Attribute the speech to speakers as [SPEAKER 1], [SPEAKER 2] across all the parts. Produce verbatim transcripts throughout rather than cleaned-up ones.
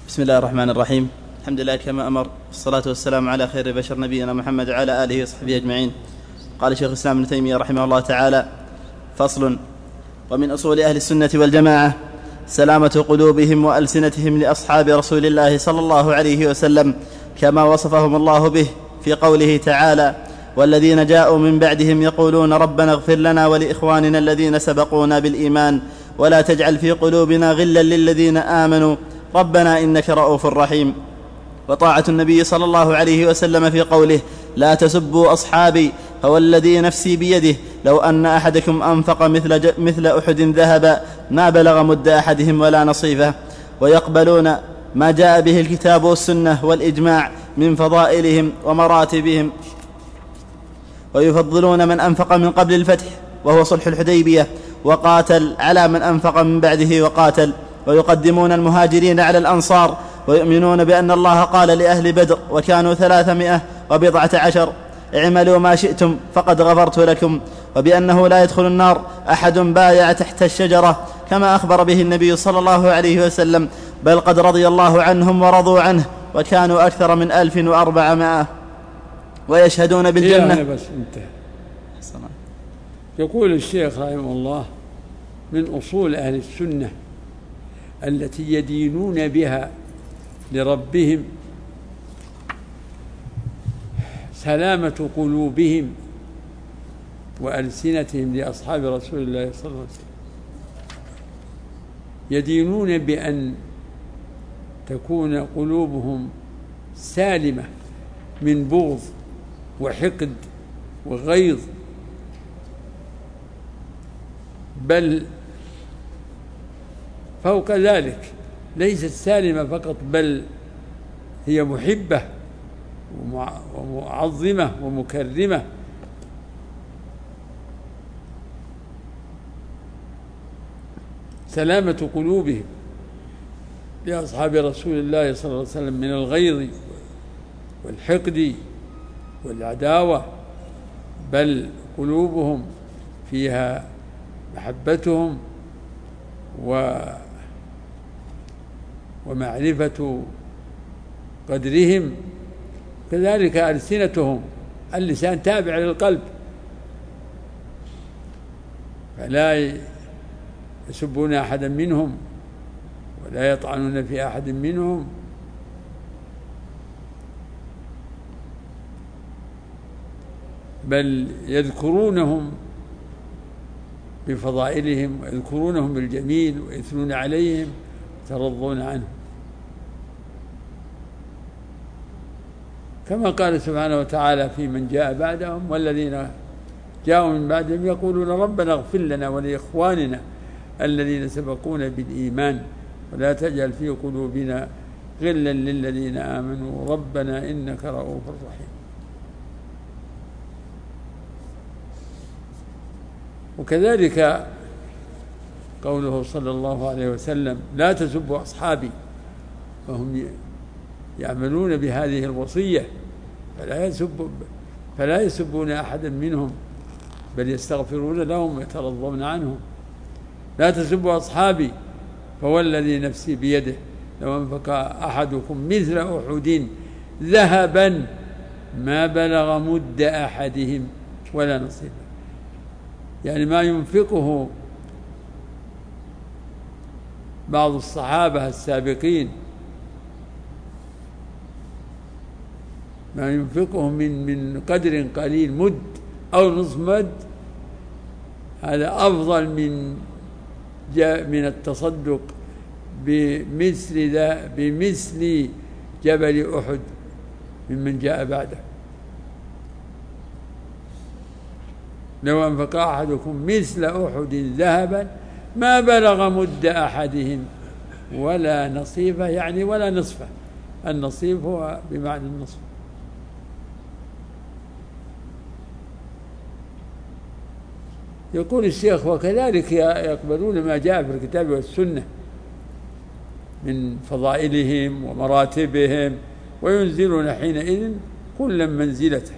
[SPEAKER 1] بسم الله الرحمن الرحيم. الحمد لله كما أمر، والصلاة والسلام على خير بشر نبينا محمد وعلى آله وصحبه أجمعين. قال شيخ الإسلام ابن تيمية رحمه الله تعالى: فصل. ومن أصول أهل السنة والجماعة سلامة قلوبهم وألسنتهم لأصحاب رسول الله صلى الله عليه وسلم، كما وصفهم الله به في قوله تعالى: والذين جاءوا من بعدهم يقولون ربنا اغفر لنا ولإخواننا الذين سبقونا بالإيمان ولا تجعل في قلوبنا غلا للذين آمنوا ربنا إنك رؤوف رحيم. وطاعة النبي صلى الله عليه وسلم في قوله: لا تسبوا أصحابي فوالذي نفسي بيده لو أن أحدكم أنفق مثل, مثل أحد ذهبا ما بلغ مد أحدهم ولا نصيفه. ويقبلون ما جاء به الكتاب والسنة والإجماع من فضائلهم ومراتبهم، ويفضلون من أنفق من قبل الفتح وهو صلح الحديبية وقاتل على من أنفق من بعده وقاتل، ويقدمون المهاجرين على الأنصار، ويؤمنون بأن الله قال لأهل بدر وكانوا ثلاثمائة وبضعة عشر: اعملوا ما شئتم فقد غفرت لكم، وبأنه لا يدخل النار أحد بايع تحت الشجرة كما أخبر به النبي صلى الله عليه وسلم، بل قد رضي الله عنهم ورضوا عنه وكانوا أكثر من ألف وأربعمائة. ويشهدون بالجنة.
[SPEAKER 2] يعني بس انتهى. يقول الشيخ رحمه الله: من أصول أهل السنة التي يدينون بها لربهم سلامة قلوبهم وألسنتهم لأصحاب رسول الله صلى الله عليه وسلم. يدينون بأن تكون قلوبهم سالمة من بغض وحقد وغيظ، بل فوق ذلك ليست سالمة فقط، بل هي محبة ومعظمة ومكرمة. سلامة قلوبهم لأصحاب رسول الله صلى الله عليه وسلم من الغيظ والحقد والعداوة، بل قلوبهم فيها محبتهم و ومعرفة قدرهم. كذلك ألسنتهم، اللسان تابع للقلب، فلا يسبون أحدا منهم ولا يطعنون في أحد منهم، بل يذكرونهم بفضائلهم ويذكرونهم بالجميل ويثنون عليهم ويترضون عنهم، كما قال سبحانه وتعالى في من جاء بعدهم: والذين جاءوا من بعدهم يقولون ربنا اغفر لنا ولإخواننا الذين سبقونا بالإيمان ولا تجعل في قلوبنا غلا للذين آمنوا ربنا إنك رؤوف رحيم. وكذلك قوله صلى الله عليه وسلم: لا تسبوا أصحابي، فهم يعملون بهذه الوصية، فلا يسبوا فلا يسبون أحدا منهم بل يستغفرون لهم ويترضون عنهم. لا تسبوا أصحابي فوالذي نفسي بيده لو أنفق أحدكم مثل أحد ذهبا ما بلغ مد أحدهم ولا نصيبه، يعني ما ينفقه بعض الصحابة السابقين، ما ينفقه من من قدر قليل مد أو نصف مد، هذا أفضل من من التصدق بمثل ذا بمثل جبل أحد ممن جاء بعده. لو أنفق أحدكم مثل أحد ذهبا ما بلغ مد أحدهم ولا نصيفه، يعني ولا نصفه، النصيف هو بمعنى النصف. يقول الشيخ: وكذلك يقبلون ما جاء في الكتاب والسنة من فضائلهم ومراتبهم، وينزلون حينئذ كلا منزلته.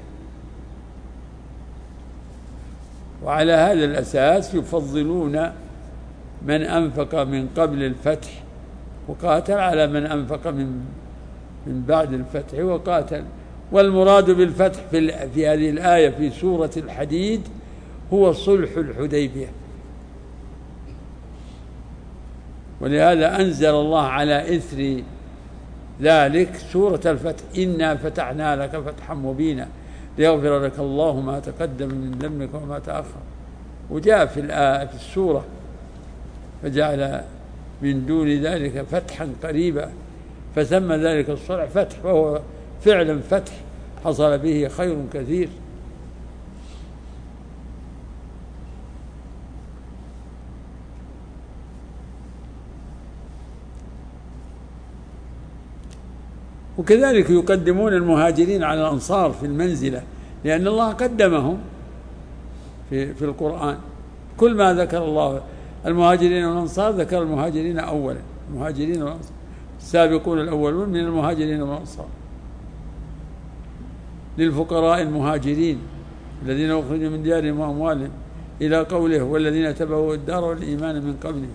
[SPEAKER 2] وعلى هذا الأساس يفضلون من أنفق من قبل الفتح وقاتل على من أنفق من من بعد الفتح وقاتل. والمراد بالفتح في, في هذه الآية في سورة الحديد هو صلح الحديبية، ولهذا أنزل الله على إثر ذلك سورة الفتح: إنا فتحنا لك فتحا مبينا ليغفر لك الله ما تقدم من ذنبك وما تأخر. وجاء في الآية في السورة: فجعل من دون ذلك فتحا قريبا، فسمى ذلك الصلح فتح، فهو فعلا فتح حصل به خير كثير. وكذلك يقدمون المهاجرين على الأنصار في المنزلة، لأن الله قدمهم في في القرآن. كل ما ذكر الله المهاجرين والأنصار ذكر المهاجرين أولا، المهاجرين والأنصار السابقون الأولون من المهاجرين والأنصار. للفقراء المهاجرين الذين أخرجوا من ديارهم وأموالهم إلى قوله: والذين تبعوا الدار والإيمان من قبلهم.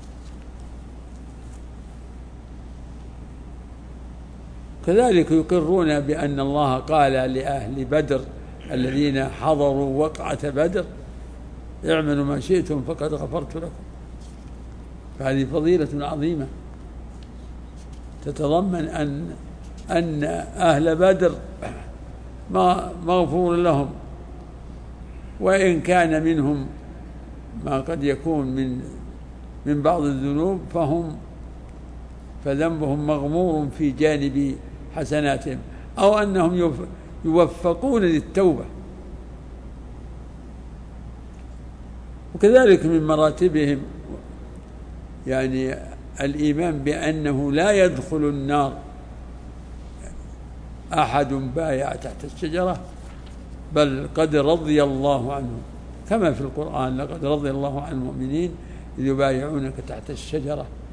[SPEAKER 2] كذلك يقرون بأن الله قال لأهل بدر الذين حضروا وقعة بدر: اعملوا ما شئتم فقد غفرت لكم. فهذه فضيلة عظيمة تتضمن أن أن أهل بدر مغفور لهم، وإن كان منهم ما قد يكون من من بعض الذنوب فهم فذنبهم مغمور في جانب حسناتهم، أو أنهم يوفقون للتوبة. وكذلك من مراتبهم يعني الإيمان بأنه لا يدخل النار أحد بايع تحت الشجرة، بل قد رضي الله عنه، كما في القرآن: لقد رضي الله عن المؤمنين إذ يبايعونك تحت الشجرة